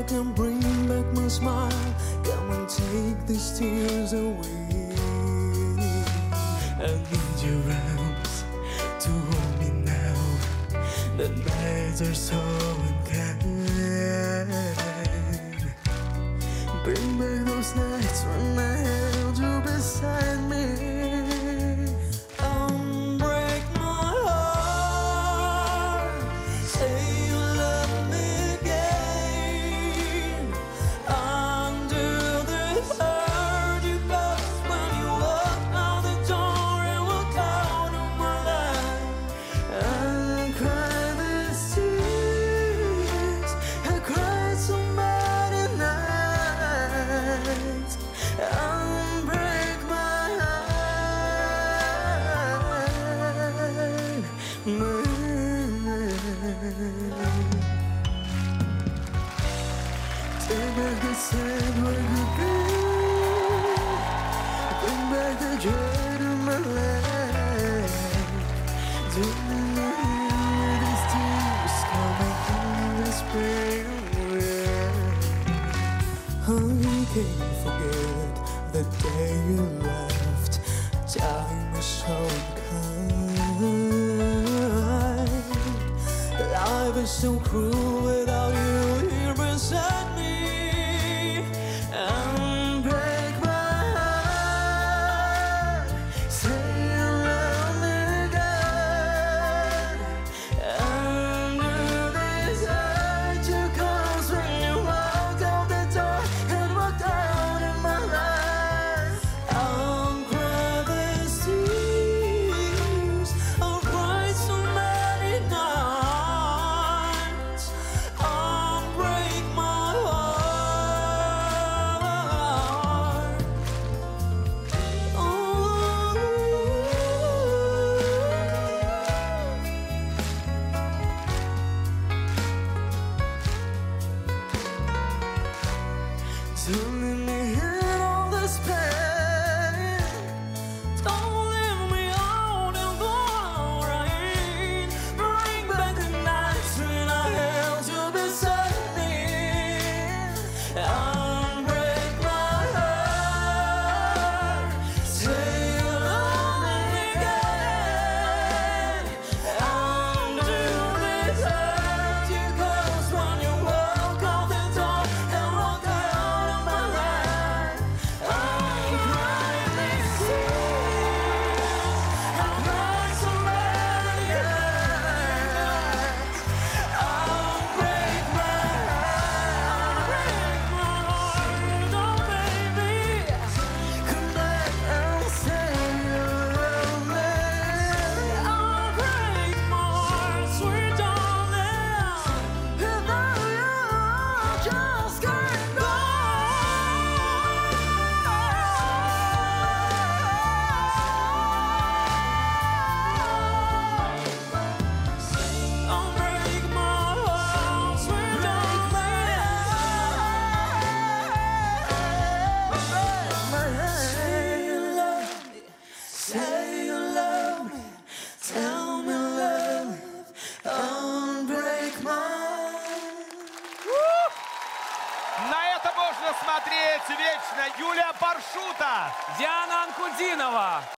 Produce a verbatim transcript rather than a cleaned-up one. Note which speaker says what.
Speaker 1: I can bring back my smile. Come and take these tears away. I need your arms to hold me now. The nights are so unkind. Bring back those nights when I held you beside me. Unbreak my heart. Say you love me again. Undo this hurt you caused when you walked out the door and walked out of my life. I cried these tears. I cried so many nights. Unbreak my heart, my take back the sad where you been. Bring back the joy to my life. Don't let me hear these tears coming in the spring. I can't forget the day you left. Time was so unkind. Life is so cruel without you here beside me. Unbreak my heart. Say you love me again. Undo this hurt you caused when you walked out the door and walked out of my life. I'll cry these tears. I'll cry so many nights. Unbreak my heart. Oh. Don't let me hear all this pain. Don't leave me out in the rain. Bring back the nights when I held you beside me. Unbreak my heart. Say you love me again. Undo this hurt you caused when you walked out the door and walked out of my life. I'm crying these tears. I cried so many nights. Unbreak my heart. Unbreak my heart. Oh, baby. Come back and say you love me. Unbreak my heart, sweet darling. Without you, I just can't go. Unbreak my heart, sweet darling. Say you love me, say you love me, tell me love, unbreak my.
Speaker 2: На это можно смотреть вечно. Юлия Паршута.
Speaker 3: Диана Анкудинова.